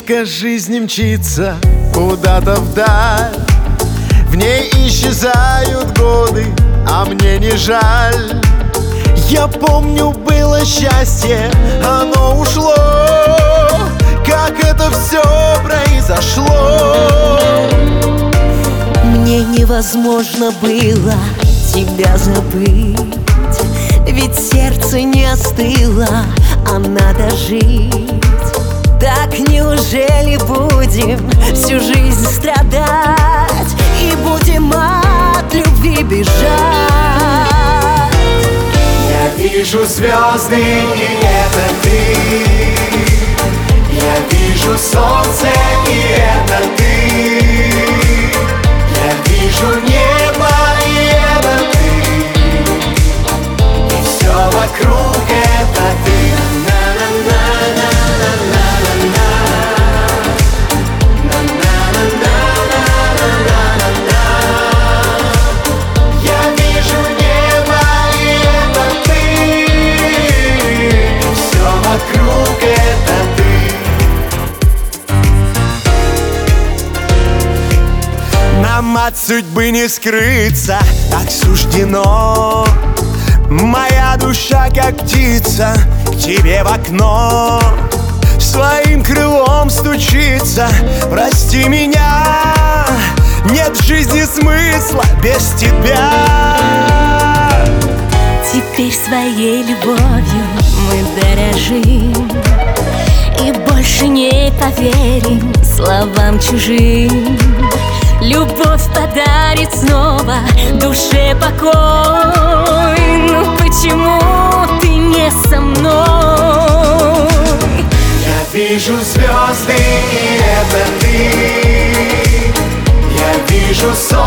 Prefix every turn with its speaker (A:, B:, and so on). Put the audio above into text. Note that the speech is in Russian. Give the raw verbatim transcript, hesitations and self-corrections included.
A: Нитка жизни мчится куда-то вдаль, в ней исчезают годы, а мне не жаль. Я помню, было счастье, оно ушло. Как это все произошло?
B: Мне невозможно было тебя забыть, ведь сердце не остыло, а надо жить. Так неужели будем всю жизнь страдать и будем от любви бежать?
A: Я вижу звезды, и это ты. Я вижу солнце, и это ты. Я вижу небо, и это ты. И все вокруг это ты. Я вижу небо, и это ты. И все вокруг это ты. Нам от судьбы не скрыться, так суждено. Моя душа, как птица, к тебе в окно своим крылом стучится. Прости меня, нет в жизни смысла без тебя.
B: Теперь своей любовью мы дорожим и больше не поверим словам чужим. Любовь подарит снова душе покой. Но почему ты не со мной?
A: Я вижу звезды, и это ты. Я вижу солнце.